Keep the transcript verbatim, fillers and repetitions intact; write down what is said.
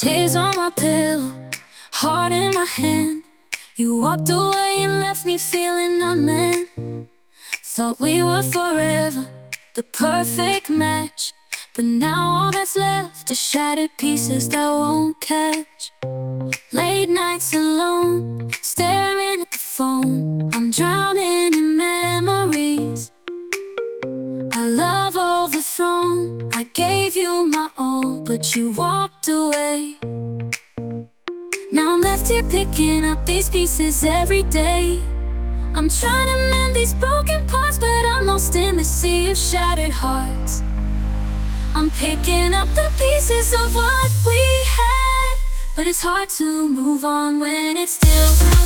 Tears on my pillow, heart in my hand. You walked away and left me feeling unmanned. Thought we were forever, the perfect match. But now all that's left are shattered pieces that won't catch. Late nights alone, staring at the phone. I'm drowning in memories. Our love overthrown. I gave you my all, but you walked away. Now I'm left here picking up these pieces every day. I'm trying to mend these broken parts, but I'm lost in the sea of shattered hearts. I'm picking up the pieces of what we had, but it's hard to move on when it's still